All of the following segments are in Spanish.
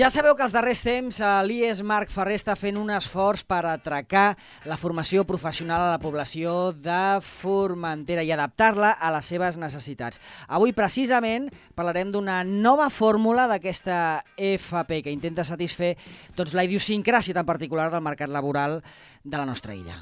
Ja sabeu que els darrers temps l'IES Marc Ferrer està fent un esforç per atracar la formació professional a la població de Formentera i adaptar-la a les seves necessitats. Avui, precisament, parlarem d'una nova fórmula d'aquesta FP que intenta satisfer la idiosincràsia tan particular del mercat laboral de la nostra illa.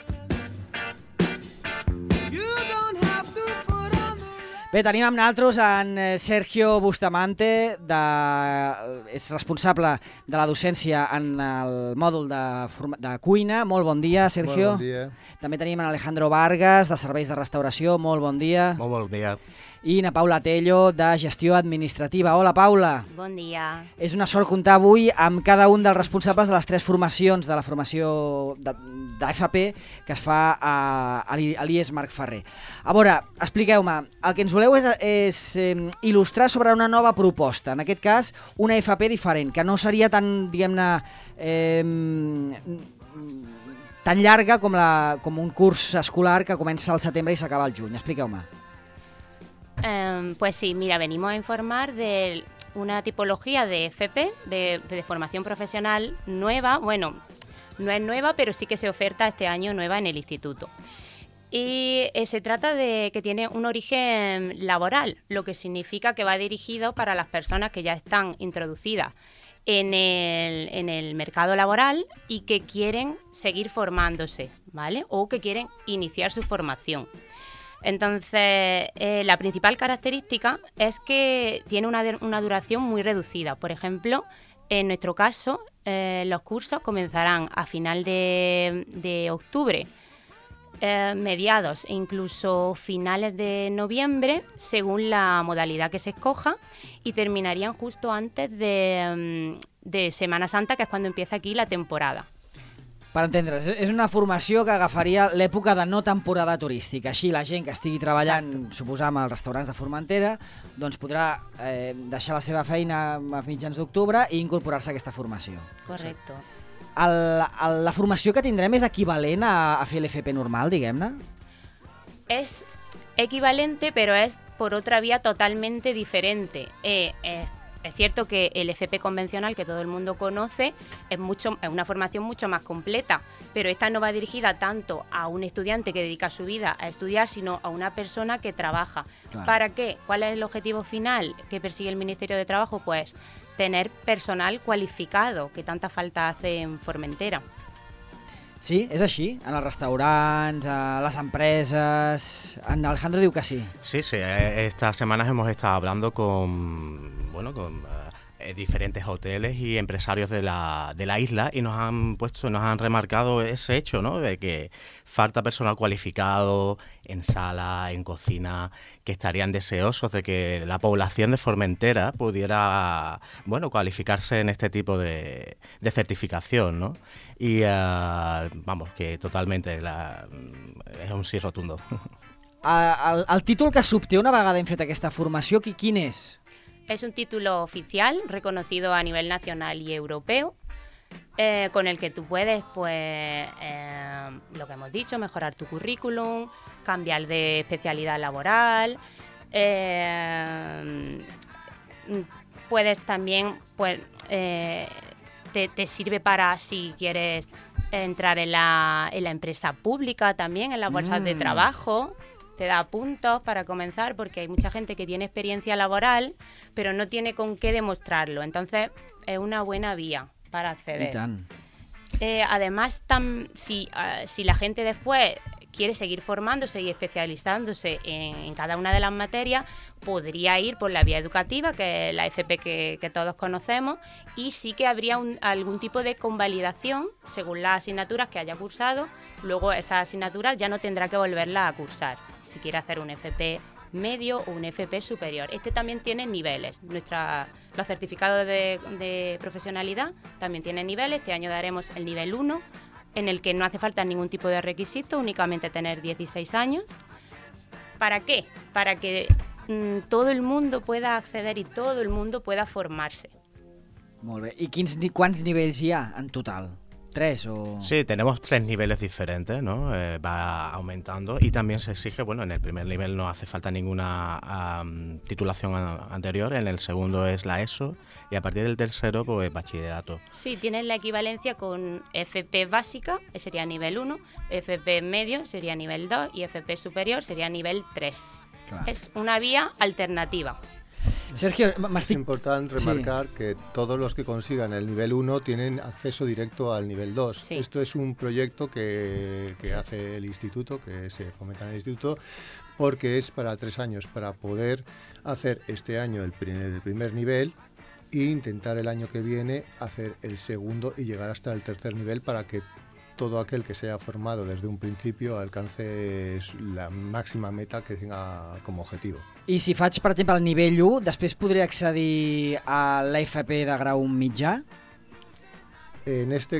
Bé, tenim amb nosaltres en Sergio Bustamante, és responsable de la docència en el mòdul de cuina. Molt bon dia, Sergio. Molt bon dia. També tenim en Alejandro Vargas, de Serveis de Restauració. Molt bon dia. Molt bon dia. I na Paula Tello, de Gestió Administrativa. Hola, Paula. Bon dia. És una sort comptar avui amb cada un dels responsables de les tres formacions de la formació d'AFP que es fa a l'IES Marc Ferrer. A veure, expliqueu-me, el que ens voleu és il·lustrar sobre una nova proposta, en aquest cas una FP diferent, que no seria tan, diguem-ne, tan llarga com un curs escolar que comença al setembre i s'acaba al juny. Expliqueu-me. Pues sí, mira, venimos a informar de una tipología de FP, de formación profesional nueva. Bueno, no es nueva, pero sí que se oferta este año nueva en el instituto. Y se trata de que tiene un origen laboral, lo que significa que va dirigido para las personas que ya están introducidas en el mercado laboral y que quieren seguir formándose, ¿vale? O que quieren iniciar su formación. Entonces, la principal característica es que tiene una duración muy reducida. Por ejemplo, en nuestro caso, los cursos comenzarán a final de octubre, mediados e incluso finales de noviembre, según la modalidad que se escoja, y terminarían justo antes de Semana Santa, que es cuando empieza aquí la temporada. Per entendre's, és una formació que agafaria l'època de no temporada turística. Així la gent que estigui treballant, suposam, als restaurants de Formentera, doncs podrà deixar la seva feina a mitjans d'octubre i incorporar-se a aquesta formació. Correcto. La formació que tindrem és equivalent a fer l'FP normal, diguem-ne? Es equivalente, pero es por otra vía totalmente diferente. Es cierto que el FP convencional que todo el mundo conoce es una formación mucho más completa, pero esta no va dirigida tanto a un estudiante que dedica su vida a estudiar, sino a una persona que trabaja. Claro. ¿Para qué? ¿Cuál es el objetivo final que persigue el Ministerio de Trabajo? Pues tener personal cualificado, que tanta falta hace en Formentera. Sí, és així? En els restaurants, a les empreses... En Alejandro diu que sí. Sí, estas semanas hemos estado hablando con diferentes hoteles y empresarios de la isla y nos han remarcado ese hecho, ¿no? De que falta personal cualificado en sala, en cocina, que estarían deseosos de que la población de Formentera pudiera, cualificarse en este tipo de certificación, ¿no? Y vamos, que totalmente es un sí rotundo. El títol que s'obté una vegada hem fet aquesta formació, quin és? Es un título oficial reconocido a nivel nacional y europeo, con el que tú puedes, pues, lo que hemos dicho, mejorar tu currículum, cambiar de especialidad laboral, puedes también, pues, te sirve para si quieres entrar en la empresa pública también, en las bolsas de trabajo. Te da puntos para comenzar porque hay mucha gente que tiene experiencia laboral pero no tiene con qué demostrarlo. Entonces es una buena vía para acceder. I tant. Además, si la gente después quiere seguir formándose y especializándose en cada una de las materias, podría ir por la vía educativa, que es la FP que todos conocemos, y sí que habría algún tipo de convalidación según las asignaturas que haya cursado. Luego esas asignaturas ya no tendrá que volverlas a cursar, si quiere hacer un FP medio o un FP superior. Este también tiene niveles. Los certificados de profesionalidad también tienen niveles. Este año daremos el nivel 1, en el que no hace falta ningún tipo de requisito, únicamente tener 16 años. ¿Para qué? Para que todo el mundo pueda acceder y todo el mundo pueda formarse. Molt bé. I quants nivells hi ha en total? 3 o...? Sí, tenemos 3 niveles diferentes, ¿no? Va aumentando y también se exige, bueno, en el primer nivel no hace falta ninguna titulación anterior, en el segundo es la ESO y a partir del tercero, pues bachillerato. Sí, tienen la equivalencia con FP básica, sería nivel 1, FP medio sería nivel 2 y FP superior sería nivel 3. Claro. Es una vía alternativa. Sergio, es importante remarcar que todos los que consigan el nivel 1 tienen acceso directo al nivel 2. Sí. Esto es un proyecto que hace el instituto, que se fomenta en el instituto, porque es para 3 años, para poder hacer este año el primer nivel e intentar el año que viene hacer el segundo y llegar hasta el tercer nivel para que todo aquel que se haya formado desde un principio alcance la máxima meta que tenga como objetivo. I si faig, per exemple, el nivell 1, després podré accedir a l'FP de grau mitjà? En este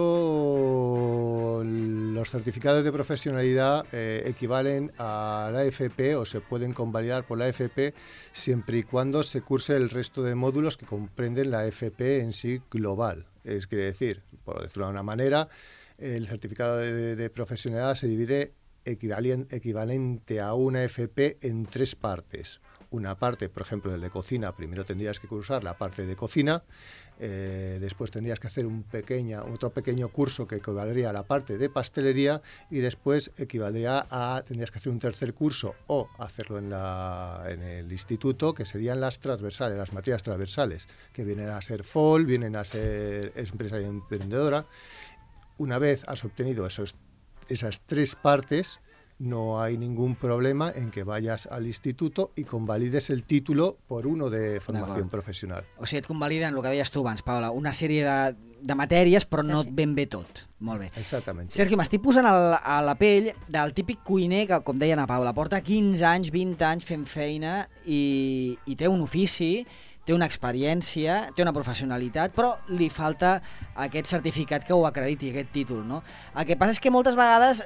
caso, los certificados de profesionalidad equivalen a la AFP o se pueden convalidar por la AFP siempre y cuando se curse el resto de módulos que comprenden la AFP en sí global. Es decir, por decirlo de una manera, el certificado de profesionalidad se divide equivalente a una FP en 3 partes. Una parte, por ejemplo, el de cocina, primero tendrías que cursar la parte de cocina, después tendrías que hacer otro pequeño curso que equivaldría a la parte de pastelería y después tendrías que hacer un tercer curso o hacerlo en el instituto, que serían las transversales, las materias transversales, que vienen a ser FOL, vienen a ser empresa y emprendedora. Una vez has obtenido esas 3 partes, no hay ningún problema en que vayas al instituto i convalides el título por uno de formació professional. O sigui, et convaliden el que deies tu abans, Paula, una sèrie de matèries, però no ben bé tot. Molt bé. Exactament. Sergio, m'estic posant a la pell del típic cuiner que, com deia na Paula, porta 15 anys, 20 anys fent feina i té un ofici, té una experiència, té una professionalitat, però li falta aquest certificat que ho acrediti, aquest títol, no? El que passa és que moltes vegades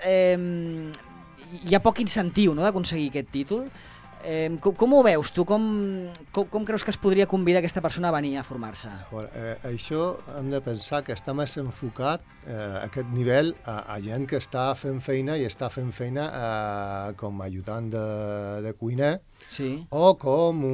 hi ha poc incentiu, no?, d'aconseguir aquest títol. Com ho veus tu? Com creus que es podria convidar aquesta persona a venir a formar-se? Això hem de pensar que està més enfocat aquest nivell a gent que està fent feina i està fent feina com a ajudant de cuiner, sí, o com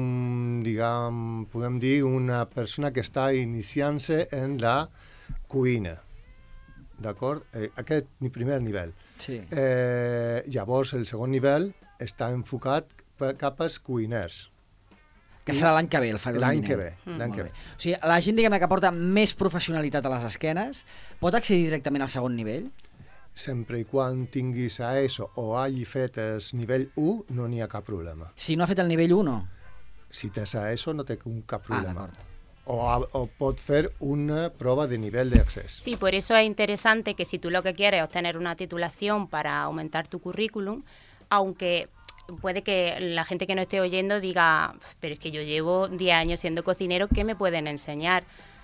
podem dir, una persona que està iniciant-se en la cuina. D'acord? Aquest primer nivell. Sí. Llavors, el segon nivell està enfocat cap als cuiners. Que serà l'any que ve, el farem l'any que ve. O sigui, la gent, diguem-ne, que porta més professionalitat a les esquenes, pot accedir directament al segon nivell? Sempre i quan tinguis a ESO o hagi fet el nivell 1, no n'hi ha cap problema. Si no ha fet el nivell 1, no? Si tens a ESO, no té cap problema. D'acord. O pot fer una prueba de nivel de acceso. Sí, por eso es interesante que si tú lo que quieres es obtener una titulación para aumentar tu currículum, aunque puede que la gente que no esté oyendo diga, pero es que yo llevo 10 años siendo cocinero, ¿qué me pueden enseñar?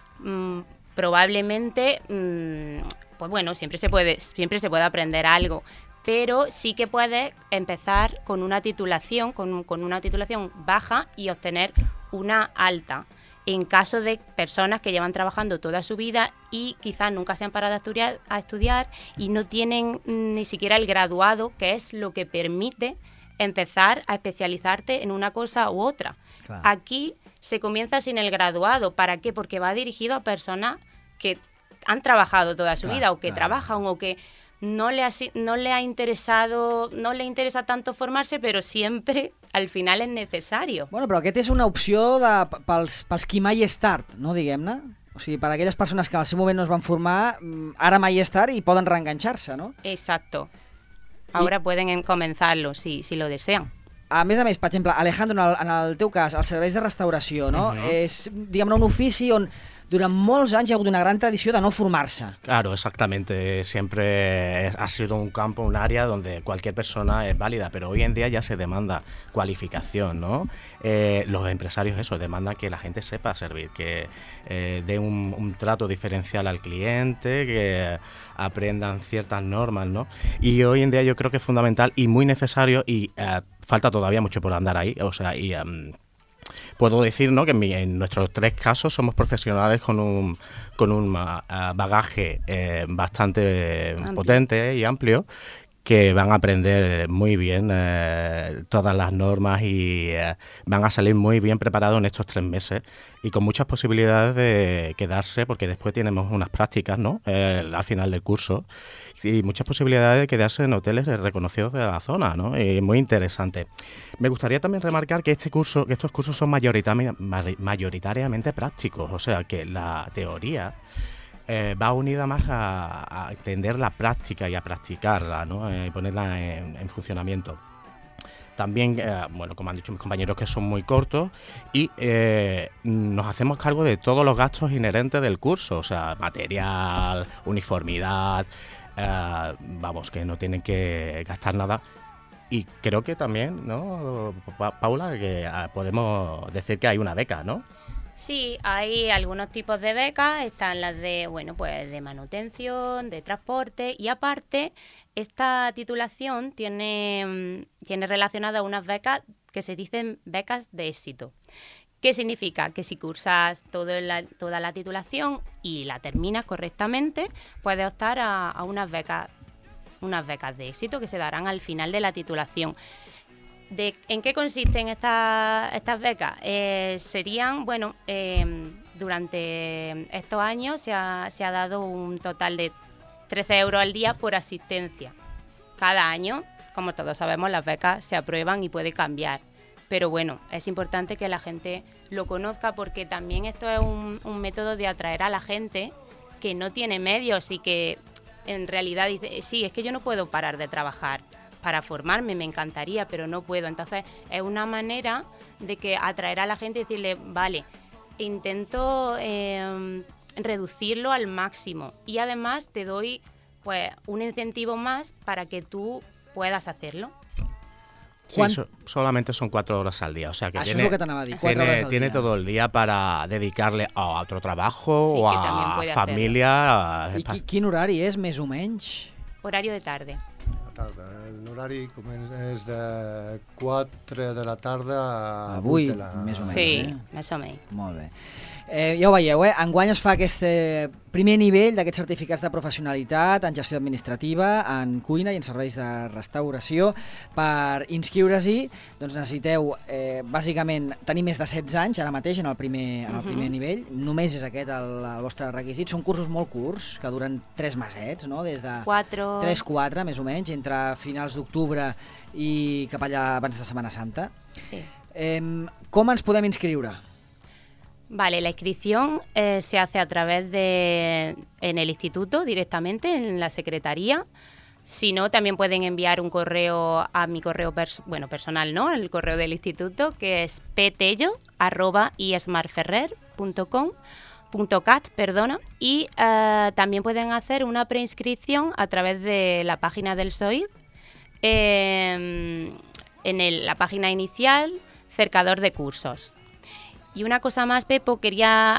Probablemente, pues bueno, siempre se puede aprender algo, pero sí que puedes empezar con una titulación, con una titulación baja y obtener una alta. En caso de personas que llevan trabajando toda su vida y quizás nunca se han parado a estudiar y no tienen ni siquiera el graduado, que es lo que permite empezar a especializarte en una cosa u otra. Claro. Aquí se comienza sin el graduado. ¿Para qué? Porque va dirigido a personas que han trabajado toda su vida o que trabajan o que no le interesa tanto formarse, pero siempre al final es necesario. Bueno, però aquest és una opció pels qui mai és tard, no, diguem-ne? O sigui, per aquelles persones que al seu moment no es van formar, ara mai és tard i poden reenganxar-se, no? Exacto. Ahora pueden comenzarlo, si lo desean. A més, per exemple, Alejandro, en el teu cas, els serveis de restauració, no? És, diguem-ne, un ofici on durant molts anys hi ha hagut una gran tradició de no formar-se. Claro, exactamente. Siempre ha sido un campo, un área donde cualquier persona es válida, pero hoy en día ya se demanda cualificación, ¿no? Los empresarios demandan que la gente sepa servir, que dé un trato diferencial al cliente, que aprendan ciertas normas, ¿no? Y hoy en día yo creo que es fundamental y muy necesario y falta todavía mucho por andar ahí, o sea, y puedo decir, ¿no?, que en nuestros 3 casos somos profesionales con un bagaje bastante potente y amplio, que van a aprender muy bien todas las normas y van a salir muy bien preparados en estos 3 meses y con muchas posibilidades de quedarse, porque después tenemos unas prácticas, ¿no?, al final del curso, y muchas posibilidades de quedarse en hoteles reconocidos de la zona, ¿no? Y muy interesante. Me gustaría también remarcar que estos cursos son mayoritariamente prácticos, o sea que la teoría va unida más a entender la práctica y a practicarla, ¿no? Y ponerla en funcionamiento. También, bueno, como han dicho mis compañeros, que son muy cortos y nos hacemos cargo de todos los gastos inherentes del curso, o sea, material, uniformidad, vamos, que no tienen que gastar nada. Y creo que también, ¿no, Paula, que podemos decir que hay una beca, ¿no? Sí, hay algunos tipos de becas, están las de, bueno, pues de manutención, de transporte, y aparte esta titulación tiene relacionadas unas becas que se dicen becas de éxito. ¿Qué significa? Que si cursas toda la titulación y la terminas correctamente, puedes optar a unas becas de éxito que se darán al final de la titulación. ¿En qué consisten estas becas? Serían, bueno, durante estos años se ha dado un total de 13 euros al día por asistencia. Cada año, como todos sabemos, las becas se aprueban y puede cambiar. Pero bueno, es importante que la gente lo conozca, porque también esto es un método de atraer a la gente que no tiene medios y que en realidad dice, sí, es que yo no puedo parar de trabajar. Para formarme me encantaría, pero no puedo. Entonces es una manera de que atraer a la gente y decirle, vale, intento reducirlo al máximo y además te doy pues un incentivo más para que tú puedas hacerlo. Sí, solamente son 4 horas al día, o sea que Això és el que t'anava a dir, 4 hores al tiene dia. todo el día para dedicarle a otro trabajo, Sí, o que también a puede familia. I quin horari és, més o menys? Horario de tarde. La tarda. L'horari és de 4 de la tarda a Avui, 8 de la... més o menys. Sí, més o menys. Molt bé. Ja ho veieu, enguany es fa aquest primer nivell d'aquests certificats de professionalitat en gestió administrativa, en cuina i en serveis de restauració. Per inscriure-s'hi doncs necessiteu bàsicament tenir més de 16 anys ara mateix en el primer nivell. Només és aquest el vostre requisit. Són cursos molt curts que duren 3 mesets, no? Des de 3-4 més o menys, entre finals d'octubre i cap allà abans de Setmana Santa. Sí. Com ens podem inscriure? Vale, la inscripción se hace a través en el instituto directamente, en la secretaría. Si no, también pueden enviar un correo a mi correo personal, ¿no? El correo del instituto, que es petello@ismarferrer.cat, y también pueden hacer una preinscripción a través de la página del SOIP, la página inicial, cercador de cursos. Y una cosa más, Pepo, quería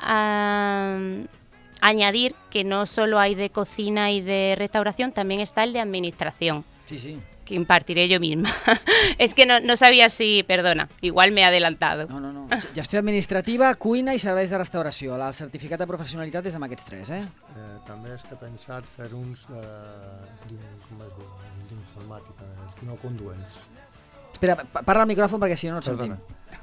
añadir que no solo hay de cocina y de restauración, también está el de administración. Sí. Que impartiré yo misma. Es que no sabía si... Perdona, igual me he adelantado. No. Gestió administrativa, cuina i serveis de restauració. El certificat de professionalitat és amb aquests 3, També està pensat fer uns d'informàtica, no conduents. Espera, parla al micròfon perquè si no et sentim.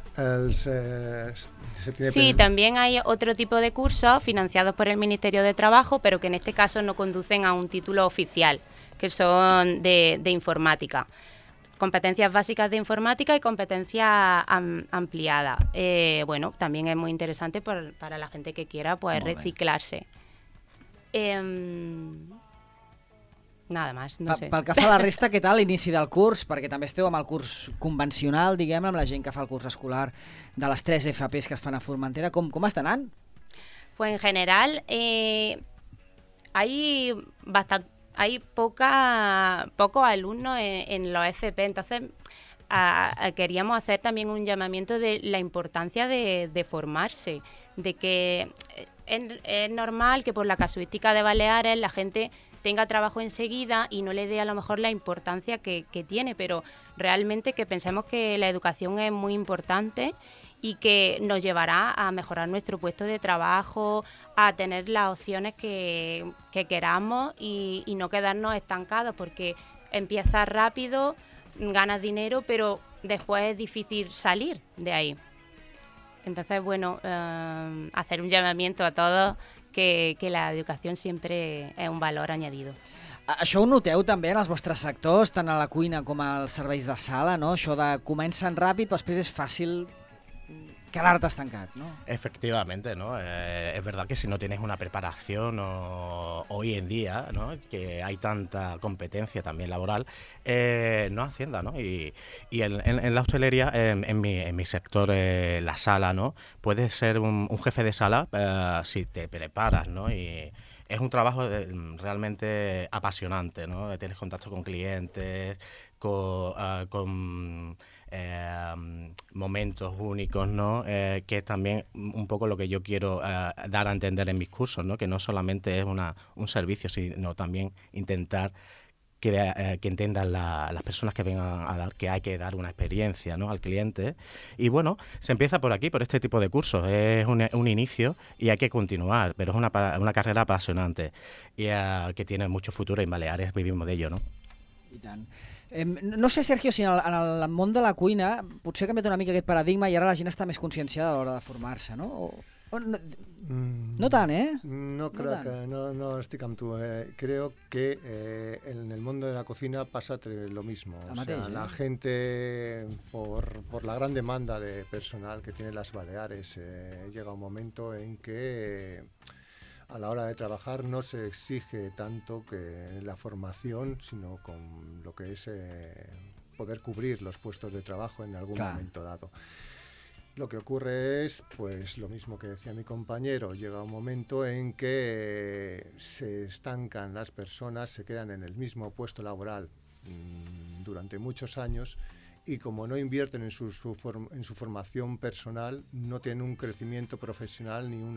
Sí, también hay otro tipo de cursos financiados por el Ministerio de Trabajo, pero que en este caso no conducen a un título oficial, que son de informática. Competencias básicas de informática y competencia ampliada. Bueno, también es muy interesante para la gente que quiera pues reciclarse. Nada más, no sé. Pel que fa a la resta, què tal l'inici del curs? Perquè també esteu amb el curs convencional, diguem, amb la gent que fa el curs escolar de les 3 FPs que es fan a Formentera. Com està anant? Pues en general hay pocos alumnos en los FP, entonces queríamos hacer también un llamamiento de la importancia de formarse, de que es normal que por la casuística de Baleares la gente tenga trabajo enseguida y no le dé a lo mejor la importancia que tiene, pero realmente que pensemos que la educación es muy importante y que nos llevará a mejorar nuestro puesto de trabajo, a tener las opciones que queramos y no quedarnos estancados, porque empiezas rápido, ganas dinero, pero después es difícil salir de ahí. Entonces, bueno, hacer un llamamiento a todos que la educació sempre és un valor añadido. Això ho noteu també en els vostres sectors, tant a la cuina com als serveis de sala, no? Això de comencen ràpid, però després és fàcil quedarte estancat, ¿no? Efectivamente, ¿no? Es verdad que si no tienes una preparación hoy en día, ¿no? Que hay tanta competencia también laboral, no ascienda, ¿no? Y en la hostelería, en mi sector, la sala, ¿no? Puedes ser un jefe de sala si te preparas, ¿no? Y es un trabajo realmente apasionante, ¿no? Tienes contacto con clientes, con momentos únicos, ¿no? Que es también un poco lo que yo quiero dar a entender en mis cursos, ¿no? Que no solamente es un servicio, sino también intentar que entiendan las personas que vengan a dar, que hay que dar una experiencia, ¿no? Al cliente. Y bueno, se empieza por aquí, por este tipo de cursos. Es un inicio y hay que continuar, pero es una carrera apasionante y que tiene mucho futuro. En Baleares vivimos de ello, ¿no? I tant. No sé, Sergio, si en el món de la cuina potser ha canviat una mica aquest paradigma i ara la gent està més conscienciada a l'hora de formar-se, no? No tant, ¿eh? No creo que no estoy con tú. Creo que en el mundo de la cocina pasa lo mismo. O sea, la gente, por la gran demanda de personal que tienen las Baleares, llega un momento en que a la hora de trabajar no se exige tanto que la formación, sino con lo que es poder cubrir los puestos de trabajo en algún momento dado. Lo que ocurre es, pues, lo mismo que decía mi compañero, llega un momento en que se estancan las personas, se quedan en el mismo puesto laboral durante muchos años y como no invierten en su formación personal, no tienen un crecimiento profesional ni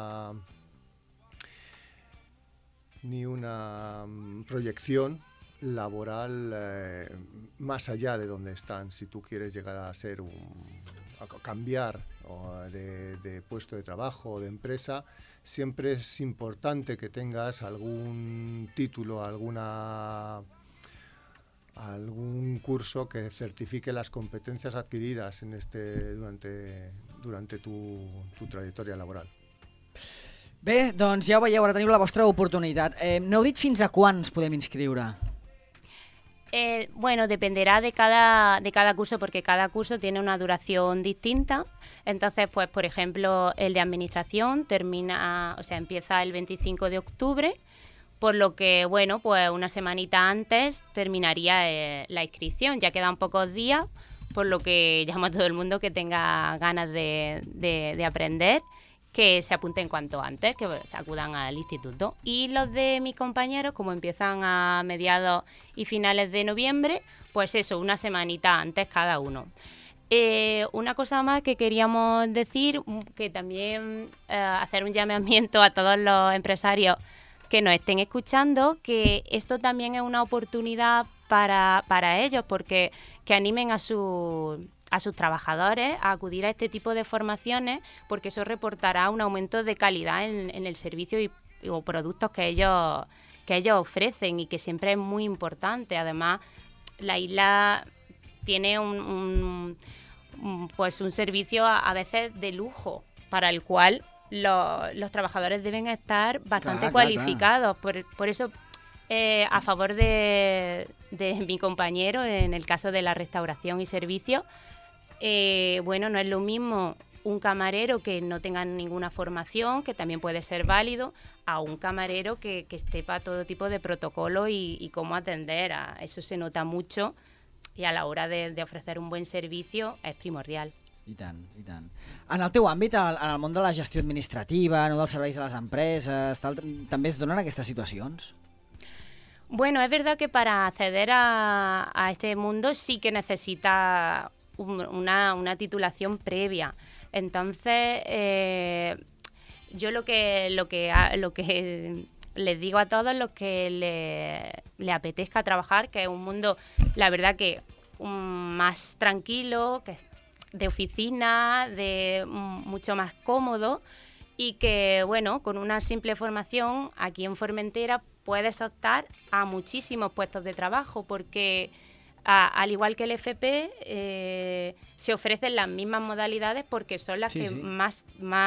una proyección laboral más allá de donde están. Si tú quieres llegar a ser a cambiar de puesto de trabajo o de empresa, siempre es importante que tengas algún título, algún curso que certifique las competencias adquiridas en durante tu trayectoria laboral. Bé, doncs ja ho veieu, ara teniu la vostra oportunitat. No heu dit fins a quan ens podem inscriure? Bueno, dependerá de cada curso, porque cada curso tiene una duración distinta. Entonces, pues, por ejemplo, el de administración empieza el 25 de octubre, por lo que, bueno, pues una semanita antes terminaría la inscripción. Ya quedan pocos días, por lo que llamo a todo el mundo que tenga ganas de aprender, que se apunten cuanto antes, que se acudan al instituto. Y los de mis compañeros, como empiezan a mediados y finales de noviembre, pues eso, una semanita antes cada uno. Una cosa más que queríamos decir, que también hacer un llamamiento a todos los empresarios que nos estén escuchando, que esto también es una oportunidad para ellos, porque que animen a sus trabajadores a acudir a este tipo de formaciones, porque eso reportará un aumento de calidad en el servicio o productos que ellos ofrecen, y que siempre es muy importante. Además, la isla tiene un servicio a veces de lujo, para el cual los trabajadores deben estar bastante cualificados. Por eso, a favor de mi compañero, en el caso de la restauración y servicios, bueno, no es lo mismo un camarero que no tenga ninguna formación, que también puede ser válido, a un camarero que esté para todo tipo de protocolo y cómo atender. Eso se nota mucho, y a la hora de ofrecer un buen servicio es primordial. I tant, i tant. En el teu àmbit, en el món de la gestió administrativa, no dels serveis a les empreses, també es donen aquestes situacions? Bueno, es verdad que para acceder a este mundo sí que necesita una titulación previa. Entonces, yo lo que les digo a todos los que le apetezca trabajar, que es un mundo, la verdad, que más tranquilo, que de oficina, mucho más cómodo, y que, bueno, con una simple formación aquí en Formentera puedes optar a muchísimos puestos de trabajo, porque al igual que el FP, se ofrecen las mismas modalidades porque son las que más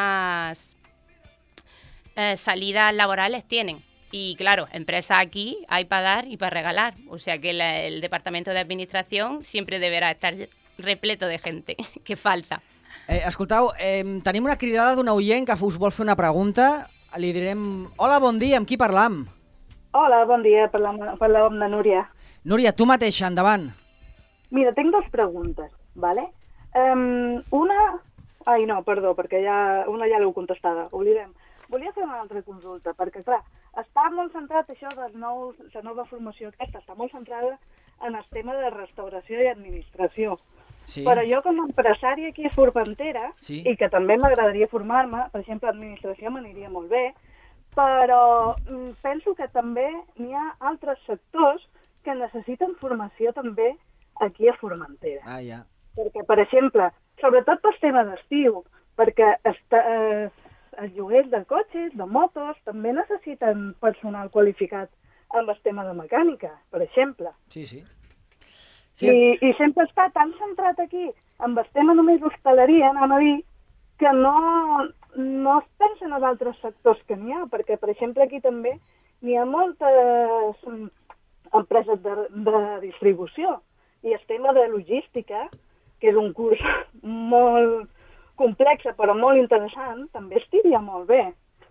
salidas laborales tienen. Y claro, empresas aquí hay para dar y para regalar, o sea que el Departamento de Administración siempre deberà estar repleto de gente, que falta. Escolteu, tenim una cridada d'un oient que us vol fer una pregunta. Li direm, hola, bon dia, amb qui parlam? Hola, bon dia, parlem amb la Núria. Núria, tu mateixa, endavant. Mira, tinc dues preguntes, ¿vale? Una... Ai, no, perdó, perquè una ja l'heu contestada, oblidem. Volia fer una altra consulta, perquè, clar, està molt centrat això de la nova formació aquesta, està molt centrada en el tema de restauració i administració. Sí. Però jo, com a empresària aquí a Formentera, i que també m'agradaria formar-me, per exemple, administració m'aniria molt bé, però penso que també n'hi ha altres sectors que necessiten formació també aquí a Formentera. Ah, ja. Perquè, per exemple, sobretot pel tema d'estiu, perquè els lloguers de cotxes, de motos, també necessiten personal qualificat amb el tema de mecànica, per exemple. Sí, sí. Sí. I sempre està tan centrat aquí amb el tema només d'hostaleria, anem a dir, que no es pensa en els altres sectors que n'hi ha, perquè, per exemple, aquí també n'hi ha moltes empreses de distribució, i el tema de logística, que és un curs molt complex però molt interessant, també estiria molt bé.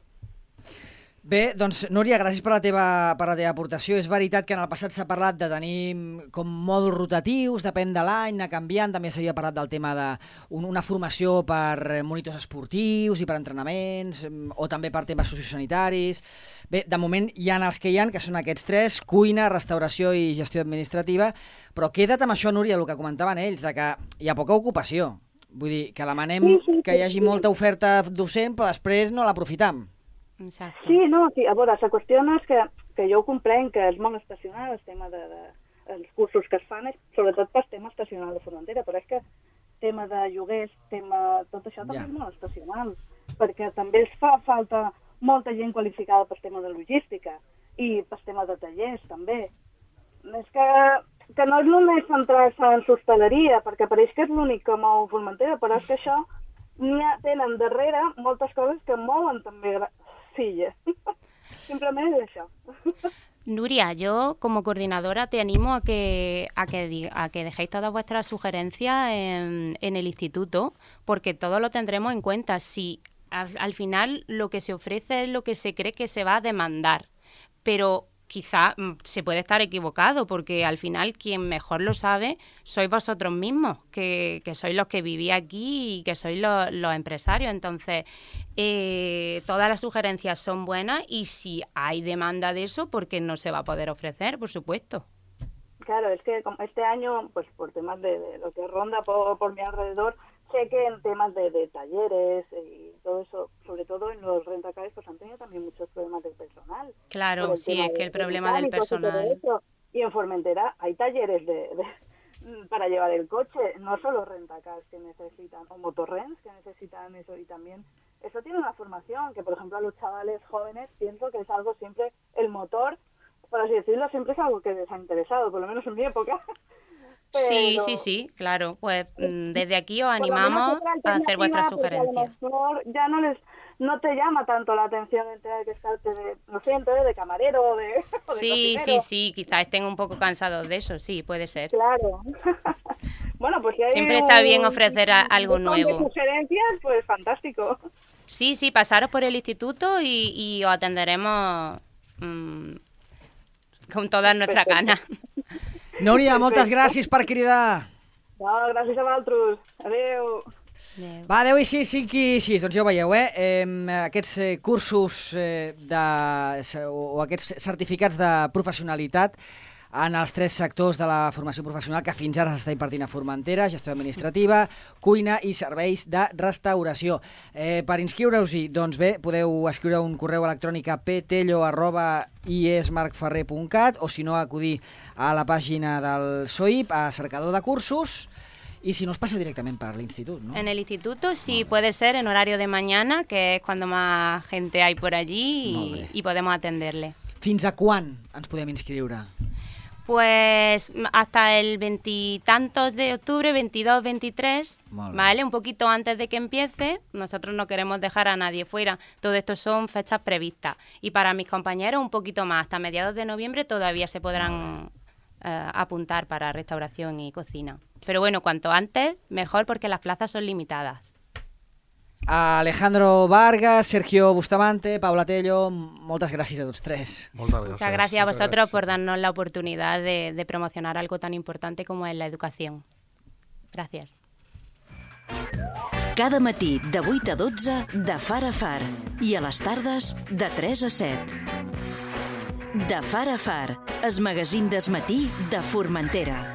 Bé, doncs, Núria, gràcies per la teva aportació. És veritat que en el passat s'ha parlat de tenir com mòduls rotatius, depèn de l'any, anar canviant. També s'havia parlat del tema d'una formació per monitors esportius i per entrenaments, o també per temes sociosanitaris. Bé, de moment hi ha els que hi ha, que són aquests tres, cuina, restauració i gestió administrativa, però queda't amb això, Núria, el que comentaven ells, de que hi ha poca ocupació. Vull dir, que demanem que hi hagi molta oferta docent, però després no l'aprofitam. Exacte. Sí, no, sí, a veure, la qüestió no és que jo ho comprenc, que és molt estacional el tema dels cursos que es fan, sobretot pel tema estacional de Formentera, però és que tema de lloguers, tot això també és molt estacional, perquè també es fa falta molta gent qualificada pel tema de logística i pel tema de tallers, també. És que no és només centrar-se en l'hostaleria, perquè pareix que és l'únic que mou Formentera, però és que això tenen darrere moltes coses que mouen també filles. Simplement es eso. Nuria, yo como coordinadora te animo a que dejéis todas vuestras sugerencias en el instituto, porque todo lo tendremos en cuenta. Si al final lo que se ofrece es lo que se cree que se va a demandar, pero quizá se puede estar equivocado, porque al final quien mejor lo sabe sois vosotros mismos, que sois los que vivís aquí y que sois los empresarios. Entonces, todas las sugerencias son buenas, y si hay demanda de eso, porque no se va a poder ofrecer, por supuesto. Claro, es que este año, pues por temas de lo que ronda por mi alrededor, sé que en temas de talleres y todo eso, sobre todo en los rentacares, pues han tenido también muchos problemas de personal. Claro, sí, es que el problema del personal. Y en Formentera hay talleres para llevar el coche, no solo rentacars que necesitan, o motorrents que necesitan eso, y también eso tiene una formación, que por ejemplo a los chavales jóvenes pienso que es algo siempre, el motor, por así decirlo, siempre es algo que les ha interesado, por lo menos en mi época. Pero, sí, claro. Pues desde aquí os animamos a hacer vuestras sugerencias. A lo mejor ya no te llama tanto la atención el tener que estarte de camarero o de cocinero. Sí, quizás estén un poco cansados de eso, sí, puede ser. Claro. Bueno, pues si hay siempre está bien ofrecer algo nuevo. De sugerencias, pues fantástico. Sí, pasaros por el instituto y os atenderemos con todas nuestras ganas. Núria, moltes gràcies per cridar. No, gràcies a vosaltres. Adéu. Va, adéu i 5 i 6. Doncs ja ho veieu, aquests cursos o aquests certificats de professionalitat en els tres sectors de la formació professional que fins ara s'està impartint a Formentera: gestió administrativa, cuina i serveis de restauració. Per inscriure-us-hi, doncs bé, podeu escriure un correu electrònic a ptello@iesmarcferrer.cat, o si no, acudir a la pàgina del SOIP, a cercador de cursos, Y si no os paseo directament per l'institut, ¿no? En el instituto sí puede ser en horario de mañana, que es cuando más gente hay por allí y podemos atenderle. Fins a quan ens podem inscriure? Pues hasta el 20 y tantos de octubre, 22, 23, ¿vale? Un poquito antes de que empiece. Nosotros no queremos dejar a nadie fuera. Todo esto son fechas previstas. Y para mis compañeros un poquito más. Hasta mediados de noviembre todavía se podrán apuntar para restauración y cocina. Pero bueno, cuanto antes, mejor, porque las plazas son limitadas. Alejandro Vargas, Sergio Bustamante, Paula Tello, moltes gràcies a tots tres. Muchas gracias a vosotros por darnos la oportunidad de promocionar algo tan importante como es la educación. Gracias. Cada matí de 8 a 12 de Far a Far i a les tardes de 3 a 7. De Far a Far, el magazín del matí de Formentera.